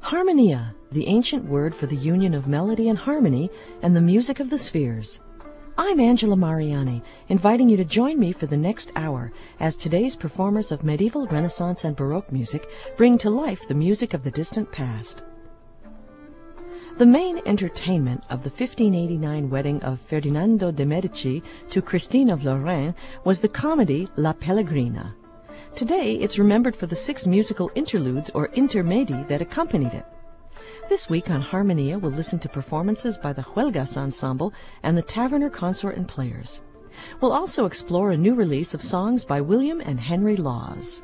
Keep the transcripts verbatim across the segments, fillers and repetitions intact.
Harmonia, the ancient word for the union of melody and harmony and the music of the spheres. I'm Angela Mariani, inviting you to join me for the next hour as today's performers of medieval, Renaissance, and Baroque music bring to life the music of the distant past. The main entertainment of the fifteen eighty-nine wedding of Ferdinando de' Medici to Christine of Lorraine was the comedy La Pellegrina. Today it's remembered for the six musical interludes or intermedi that accompanied it. This week on Harmonia we'll listen to performances by the Huelgas Ensemble and the Taverner Consort and Players. We'll also explore a new release of songs by William and Henry Laws.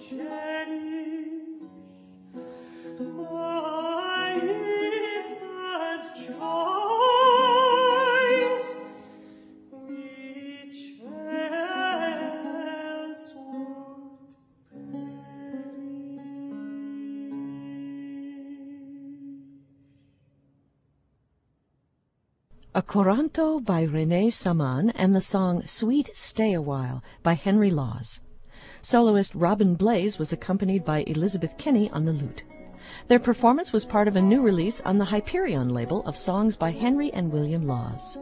A Coranto by René Saman and the song Sweet Stay a While by Henry Laws. Soloist Robin Blaze was accompanied by Elizabeth Kinney on the lute. Their performance was part of a new release on the Hyperion label of songs by Henry and William Laws.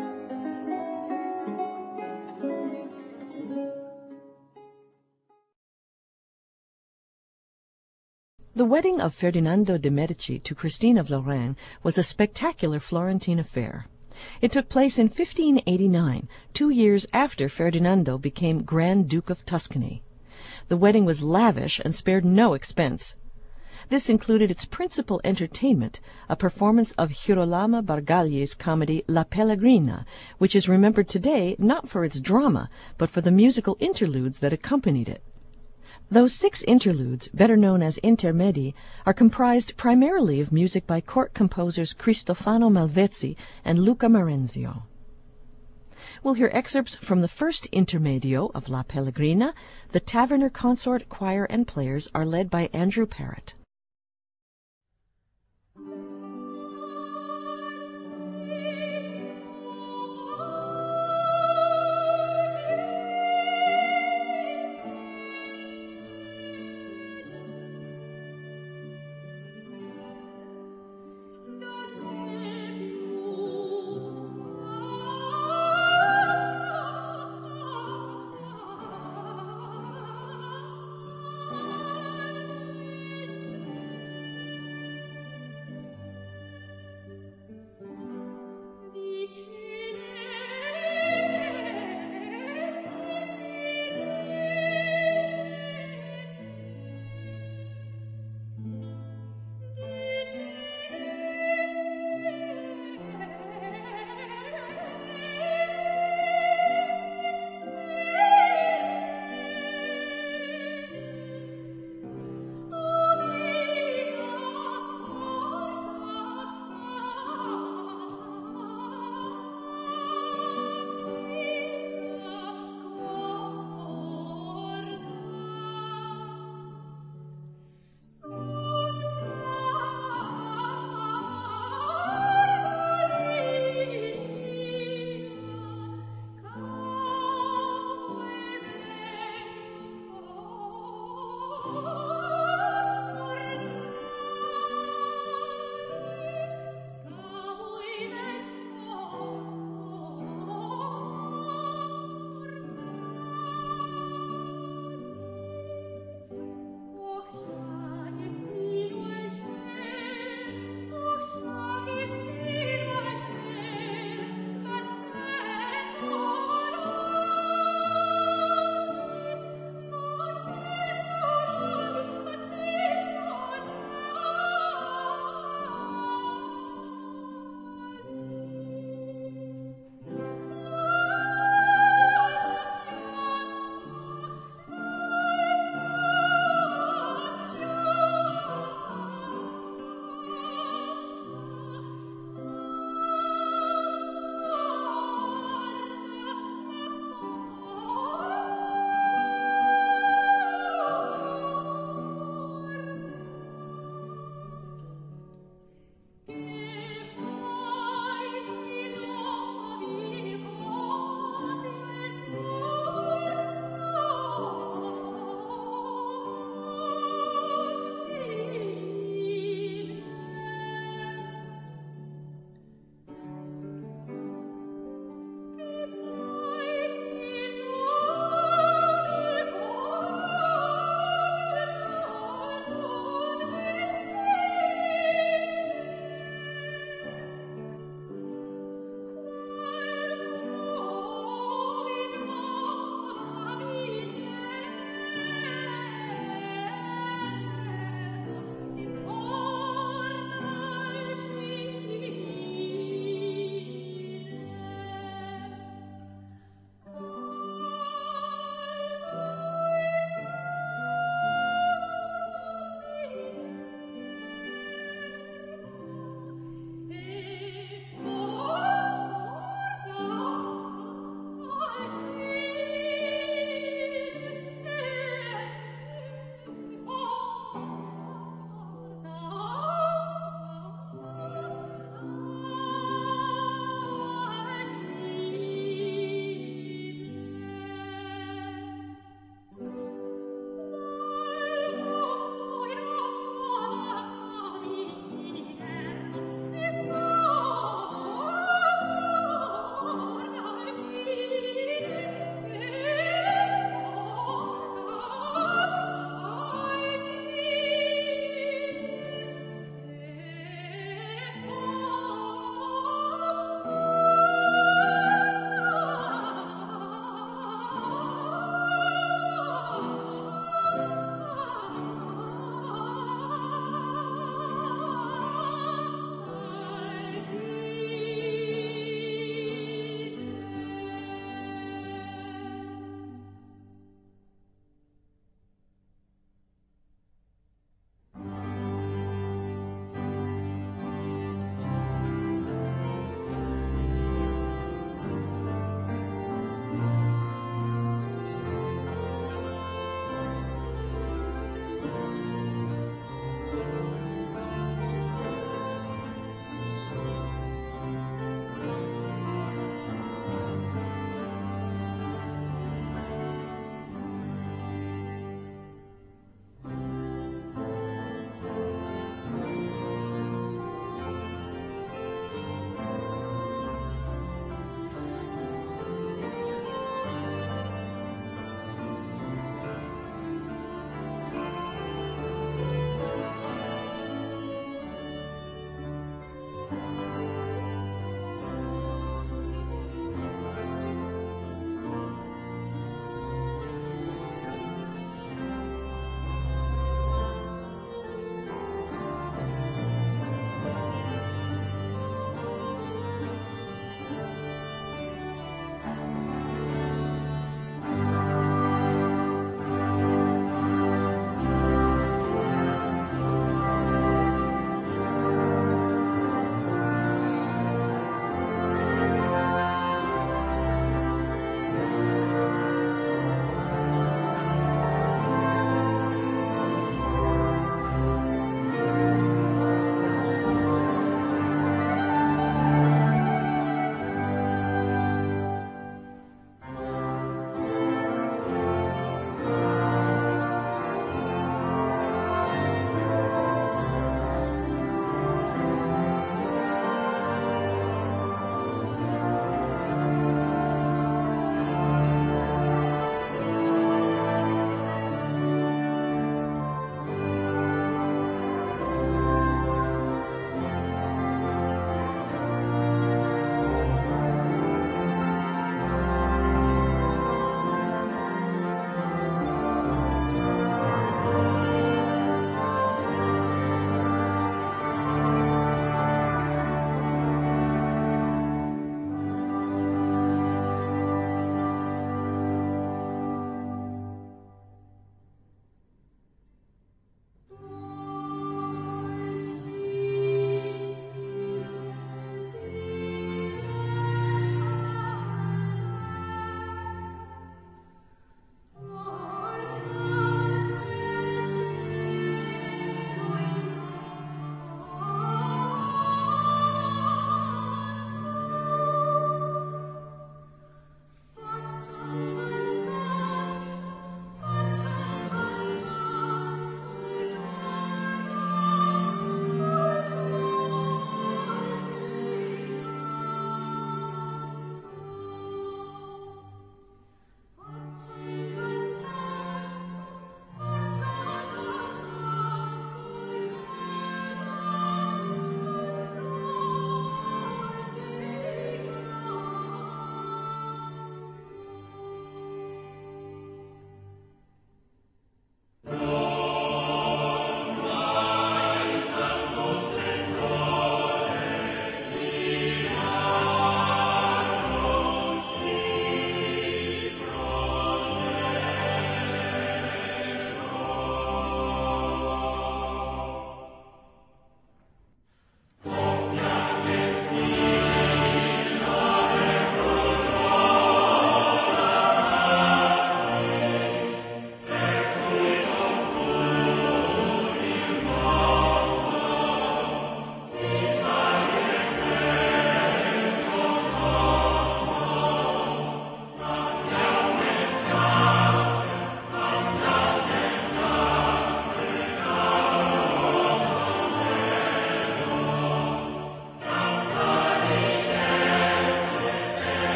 The wedding of Ferdinando de' Medici to Christine of Lorraine was a spectacular Florentine affair. It took place in fifteen eighty-nine, two years after Ferdinando became Grand Duke of Tuscany. The wedding was lavish and spared no expense. This included its principal entertainment, a performance of Girolamo Bargagli's comedy La Pellegrina, which is remembered today not for its drama, but for the musical interludes that accompanied it. Those six interludes, better known as intermedi, are comprised primarily of music by court composers Cristofano Malvezzi and Luca Marenzio. We'll hear excerpts from the first intermedio of La Pellegrina. The Taverner Consort choir and players are led by Andrew Parrott.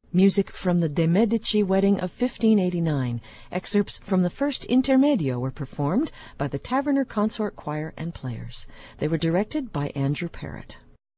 Music from the De Medici wedding of fifteen eighty-nine. Excerpts from the first Intermedio were performed by the Taverner Consort Choir and Players. They were directed by Andrew Parrott.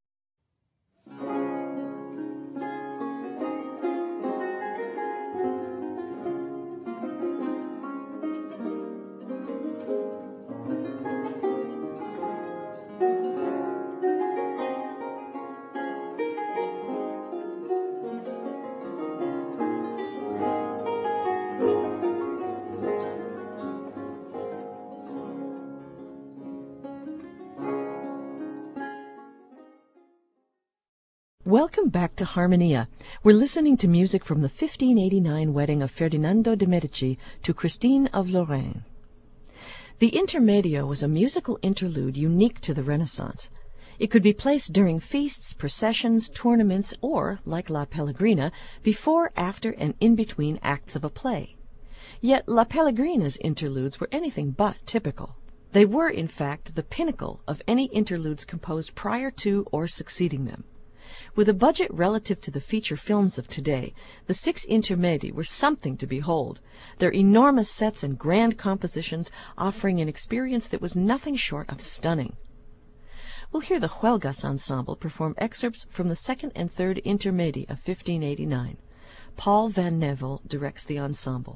Welcome back to Harmonia. We're listening to music from the fifteen eighty-nine wedding of Ferdinando de' Medici to Christine of Lorraine. The Intermedio was a musical interlude unique to the Renaissance. It could be placed during feasts, processions, tournaments, or, like La Pellegrina, before, after, and in between acts of a play. Yet La Pellegrina's interludes were anything but typical. They were, in fact, the pinnacle of any interludes composed prior to or succeeding them. With a budget relative to the feature films of today, the six intermedi were something to behold, their enormous sets and grand compositions offering an experience that was nothing short of stunning. We'll hear the Huelgas Ensemble perform excerpts from the second and third intermedi of fifteen eighty-nine. Paul Van Nevel directs the ensemble.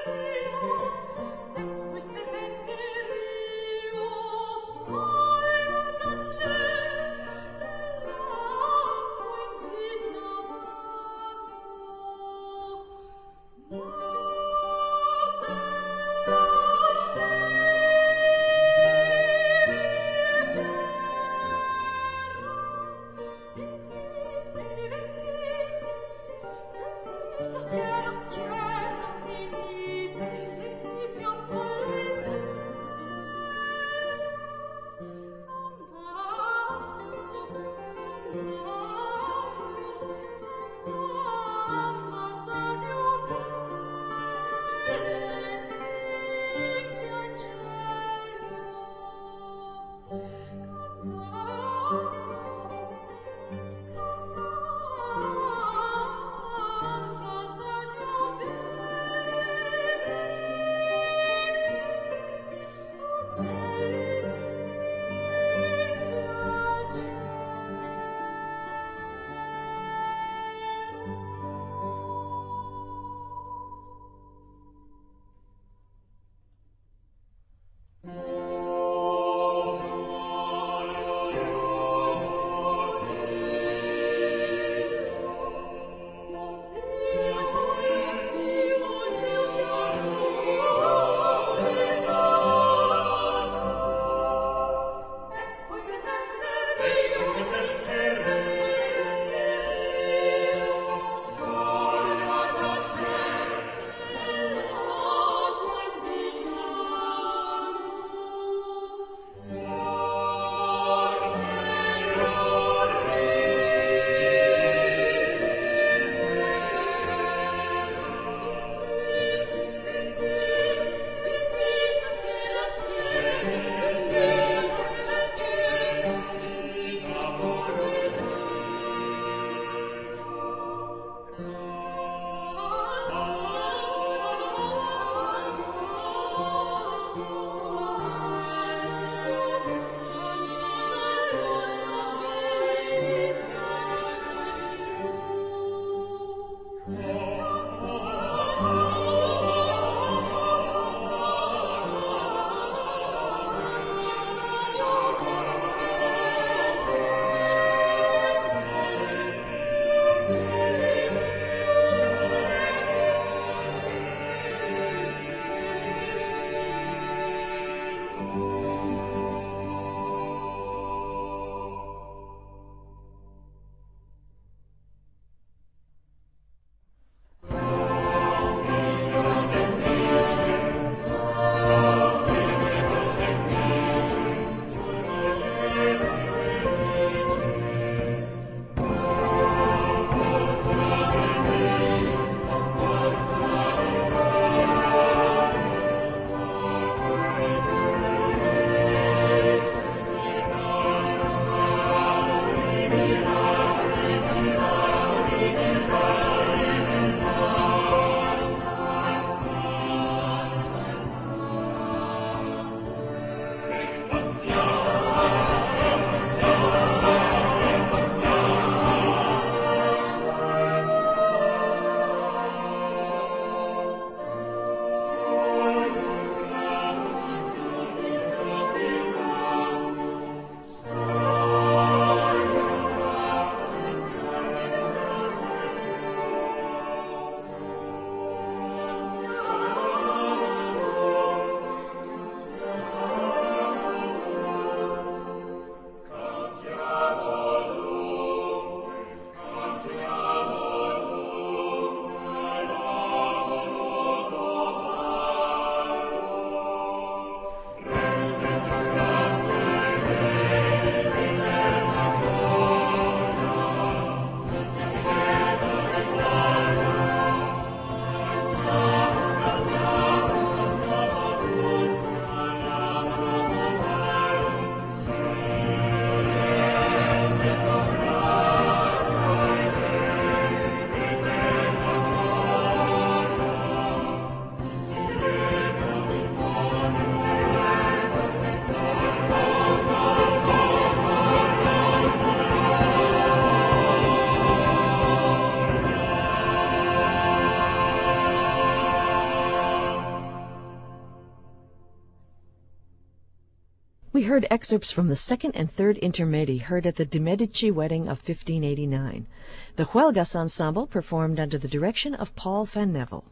Ciasquera schiera finite We heard excerpts from the second and third intermedi heard at the de' Medici wedding of fifteen eighty-nine. The Huelgas Ensemble performed under the direction of Paul van Nevel.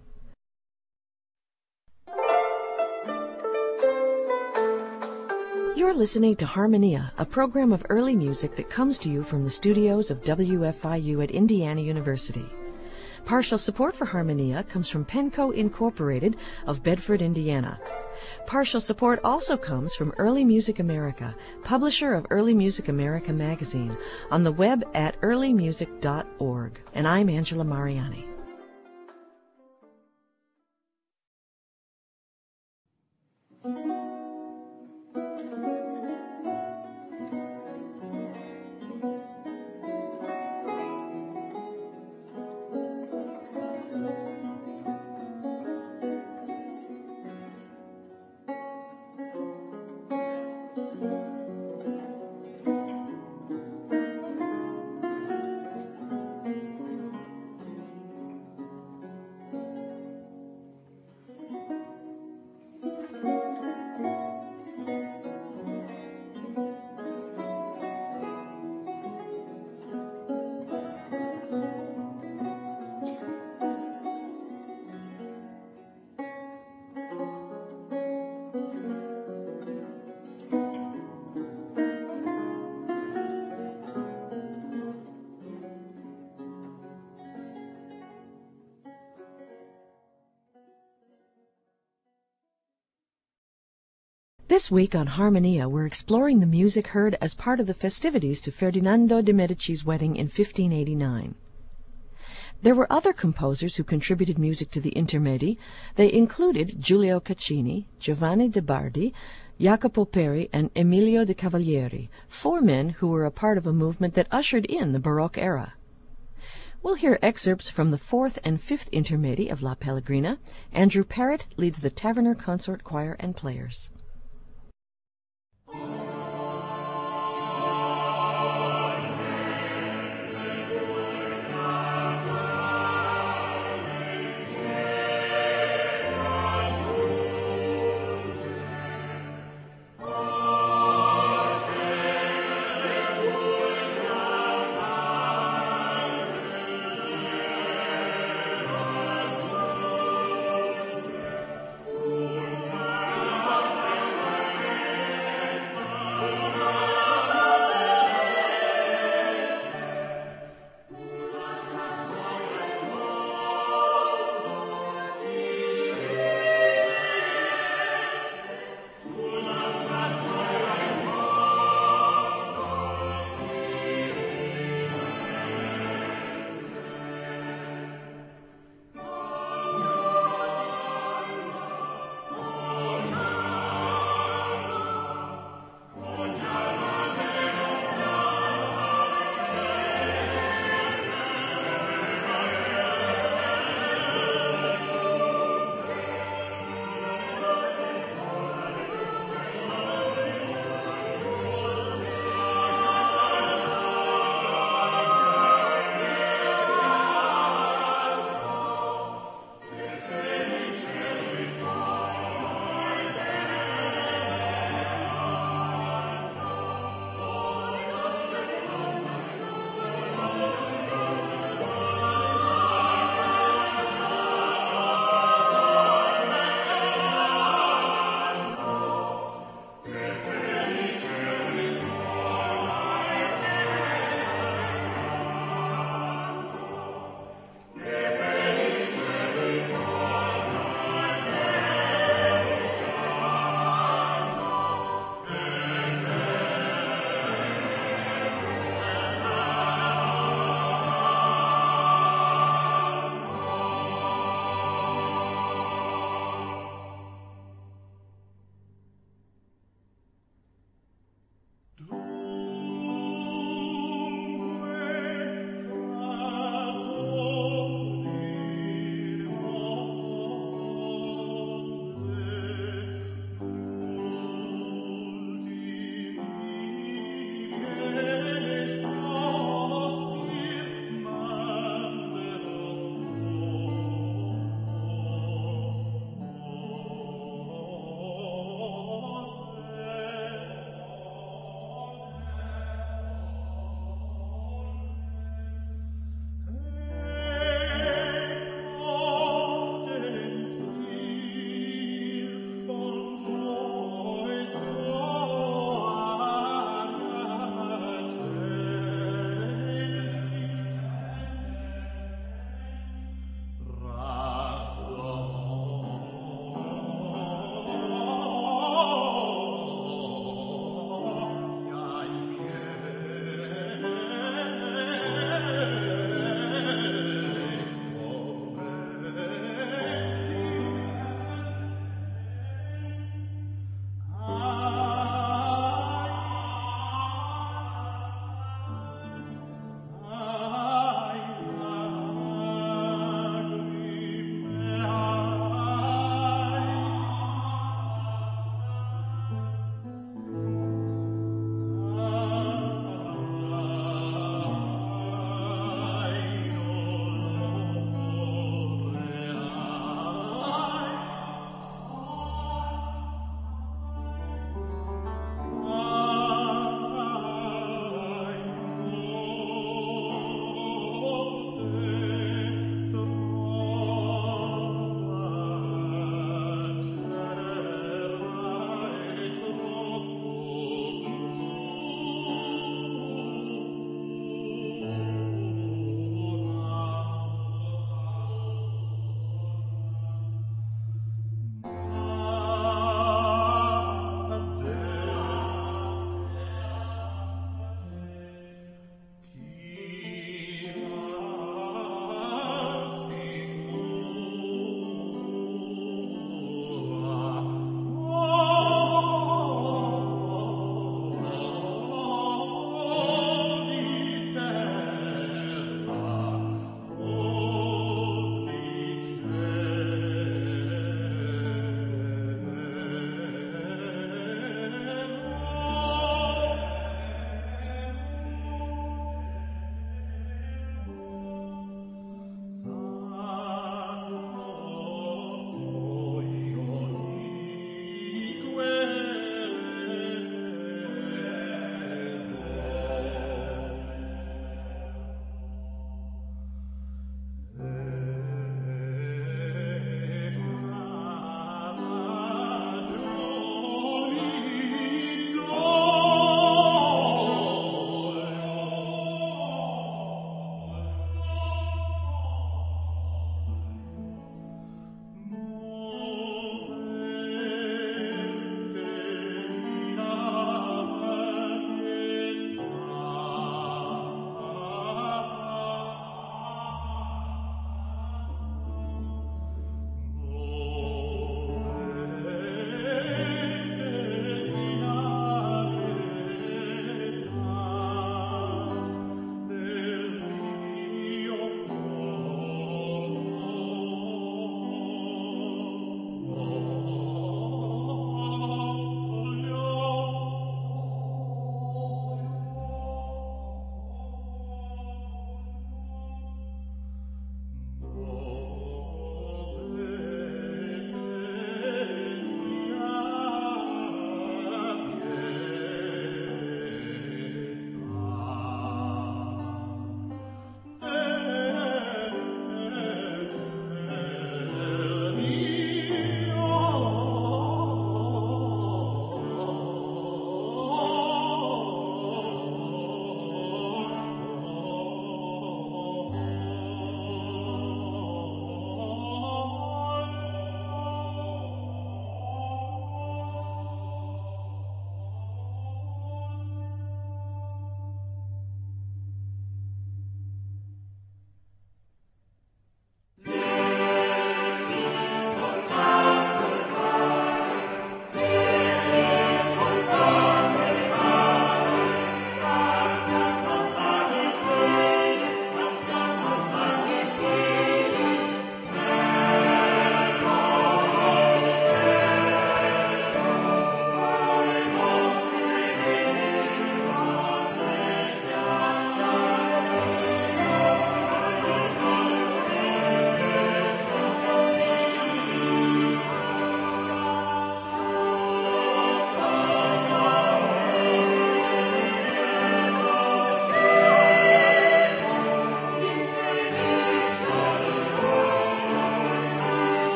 You're listening to Harmonia, a program of early music that comes to you from the studios of W F I U at Indiana University. Partial support for Harmonia comes from Penco Incorporated of Bedford, Indiana. Partial support also comes from Early Music America, publisher of Early Music America magazine, on the web at early music dot org. And I'm Angela Mariani. This week on Harmonia, we're exploring the music heard as part of the festivities to Ferdinando de' Medici's wedding in fifteen eighty-nine. There were other composers who contributed music to the intermedi. They included Giulio Caccini, Giovanni de Bardi, Jacopo Peri, and Emilio de Cavalieri, four men who were a part of a movement that ushered in the Baroque era. We'll hear excerpts from the fourth and fifth intermedi of La Pellegrina. Andrew Parrott leads the Taverner Consort Choir and Players. Thank you.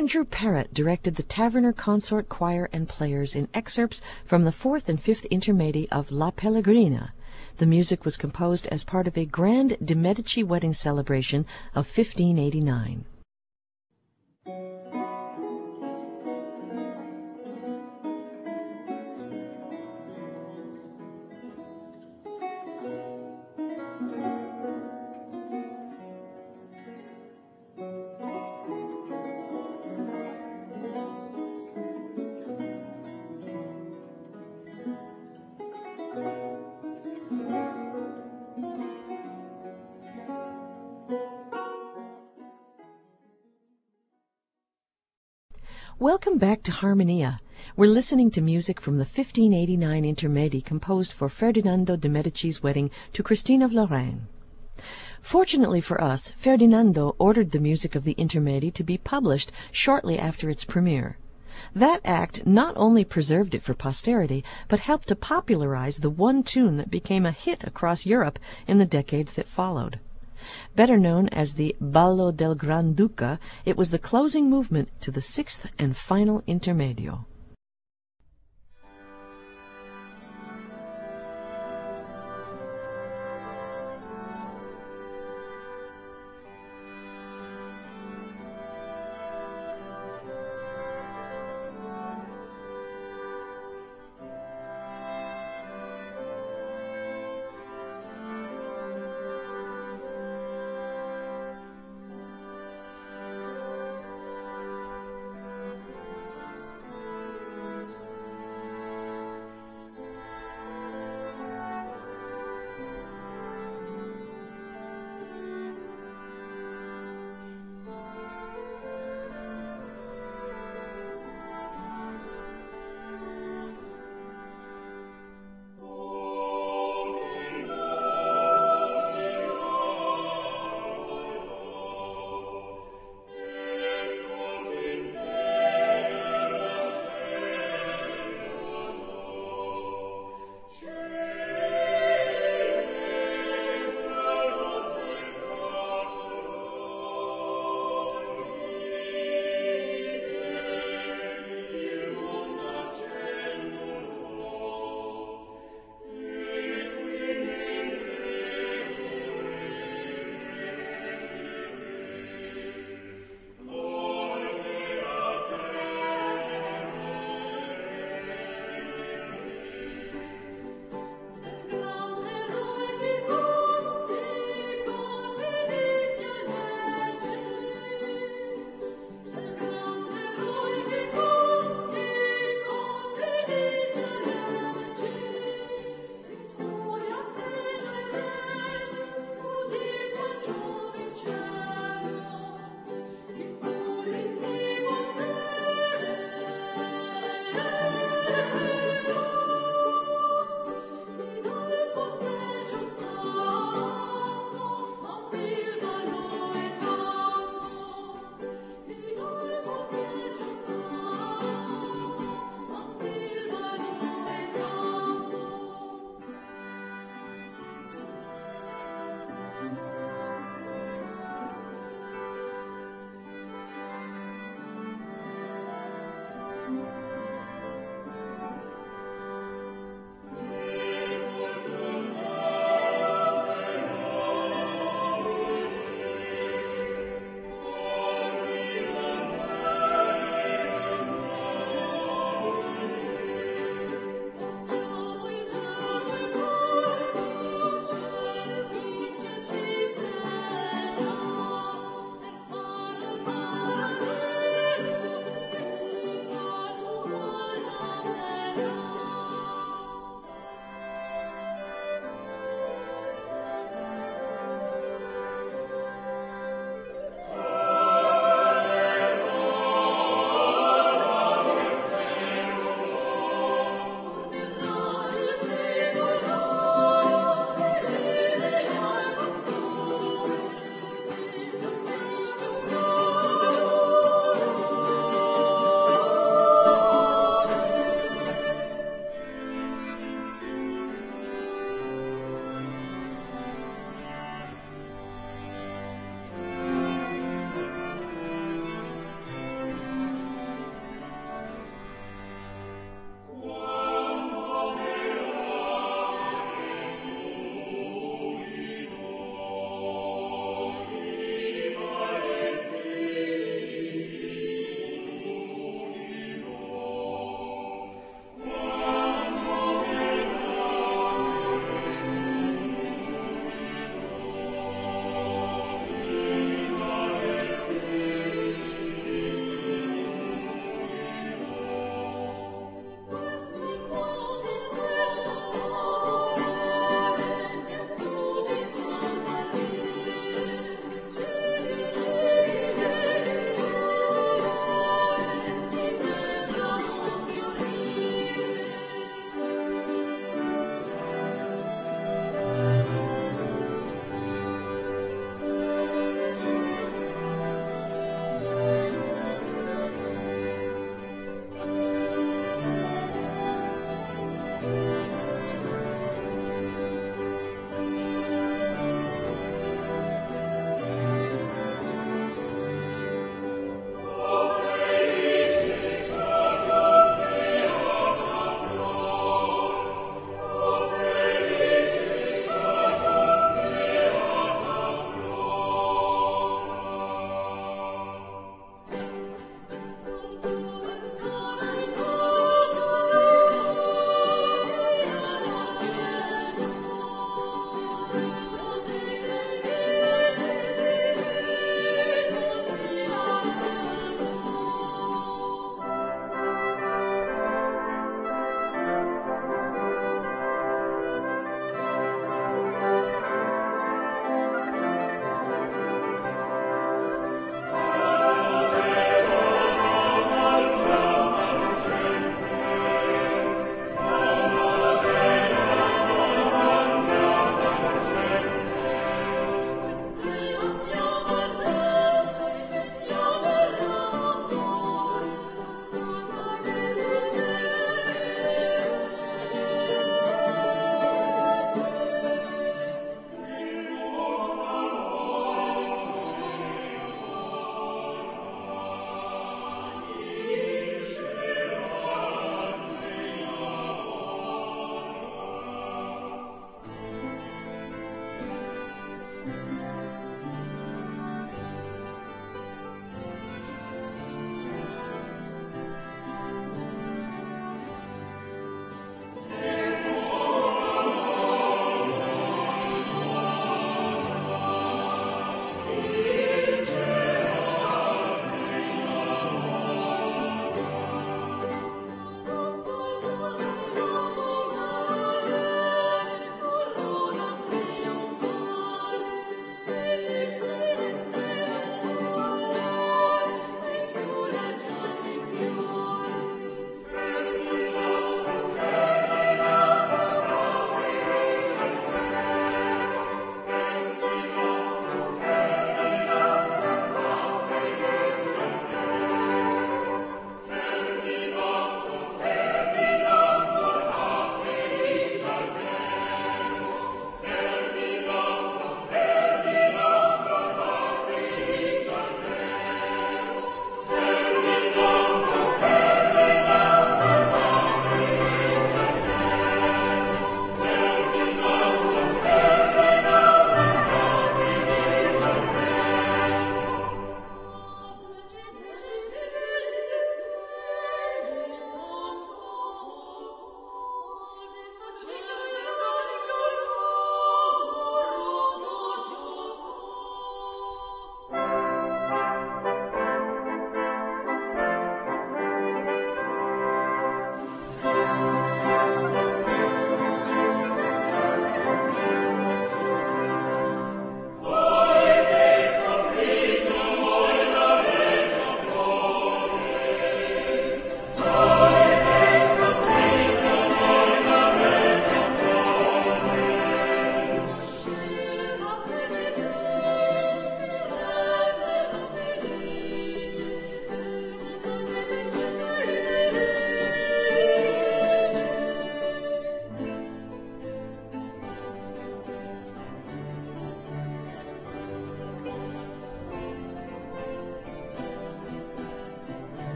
Andrew Parrott directed the Taverner Consort Choir and Players in excerpts from the fourth and fifth intermedi of La Pellegrina. The music was composed as part of a grand de' Medici wedding celebration of fifteen eighty-nine. Welcome back to Harmonia. We're listening to music from the fifteen eighty-nine Intermedi composed for Ferdinando de' Medici's wedding to Christine of Lorraine. Fortunately for us, Ferdinando ordered the music of the Intermedi to be published shortly after its premiere. That act not only preserved it for posterity, but helped to popularize the one tune that became a hit across Europe in the decades that followed. Better known as the Ballo del Granduca, it was the closing movement to the sixth and final Intermedio.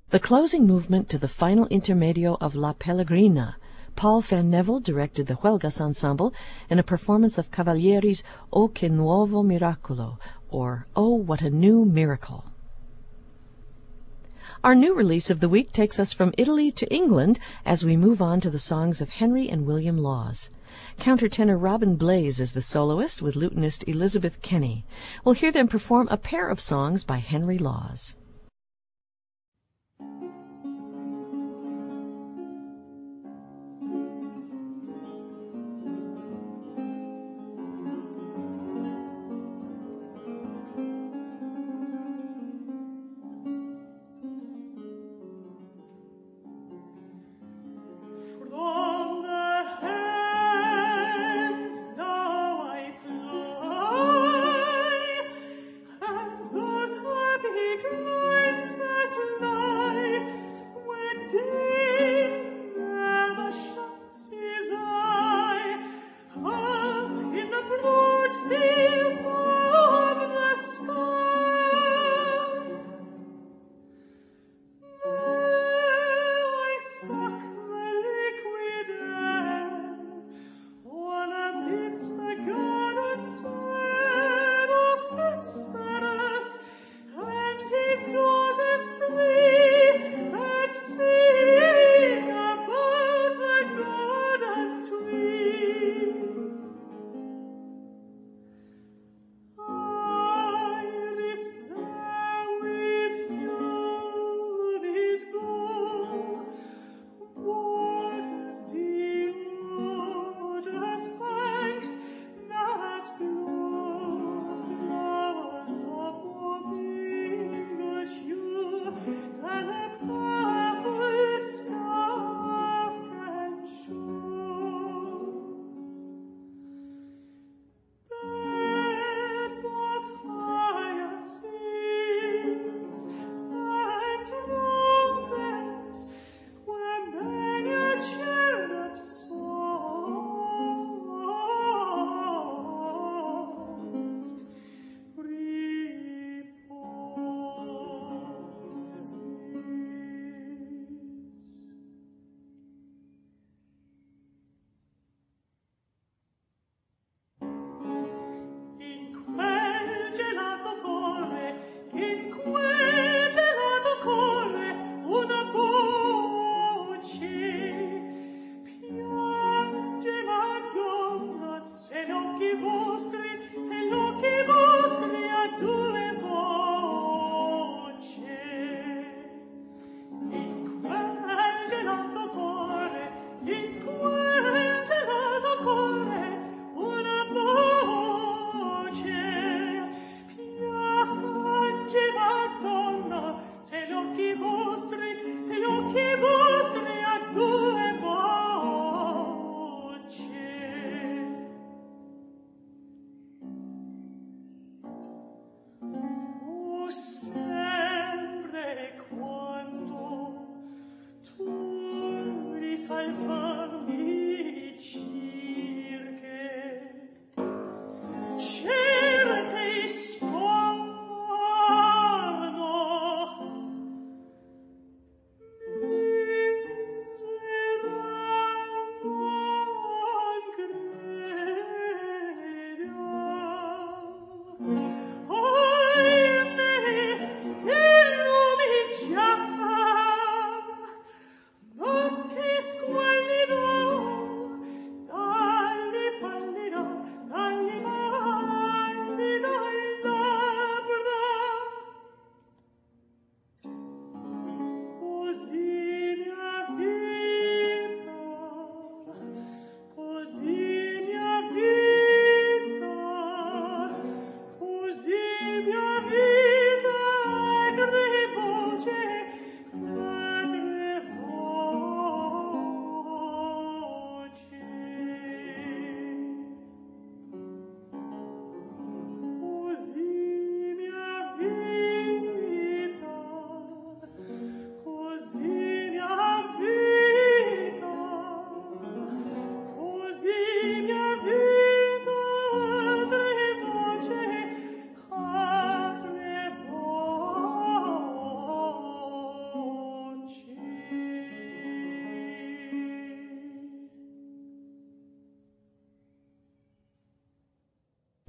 The closing movement to the final intermedio of La Pellegrina. Paul Van Neville directed the Huelgas Ensemble in a performance of Cavalieri's O che nuovo miracolo, or Oh, what a new miracle. Our new release of the week takes us from Italy to England as we move on to the songs of Henry and William Laws. Countertenor Robin Blaze is the soloist with lutenist Elizabeth Kenny. We'll hear them perform a pair of songs by Henry Laws. Those happy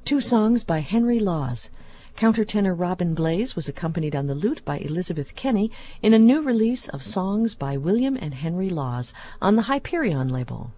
two songs by Henry Laws. Countertenor Robin Blaze was accompanied on the lute by Elizabeth Kenny in a new release of songs by William and Henry Laws on the Hyperion label.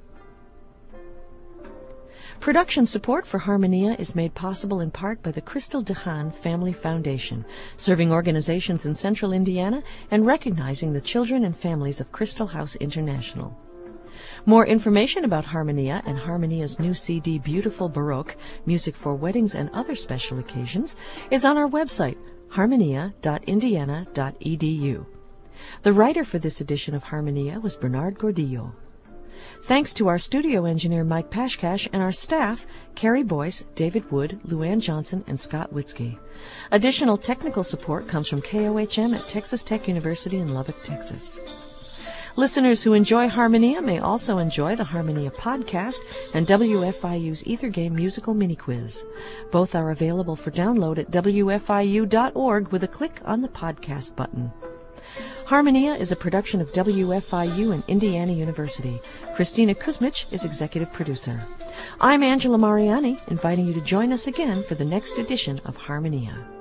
Production support for Harmonia is made possible in part by the Crystal DeHaan Family Foundation, serving organizations in central Indiana and recognizing the children and families of Crystal House International. More information about Harmonia and Harmonia's new C D Beautiful Baroque, Music for Weddings and Other Special Occasions, is on our website, harmonia dot indiana dot e d u. The writer for this edition of Harmonia was Bernard Gordillo. Thanks to our studio engineer Mike Pashkash and our staff, Carrie Boyce, David Wood, Luann Johnson, and Scott Witzke. Additional technical support comes from K O H M at Texas Tech University in Lubbock, Texas. Listeners who enjoy Harmonia may also enjoy the Harmonia podcast and W F I U's Ether Game musical mini quiz. Both are available for download at w f i u dot org with a click on the podcast button. Harmonia is a production of W F I U and Indiana University. Christina Kuzmich is executive producer. I'm Angela Mariani, inviting you to join us again for the next edition of Harmonia.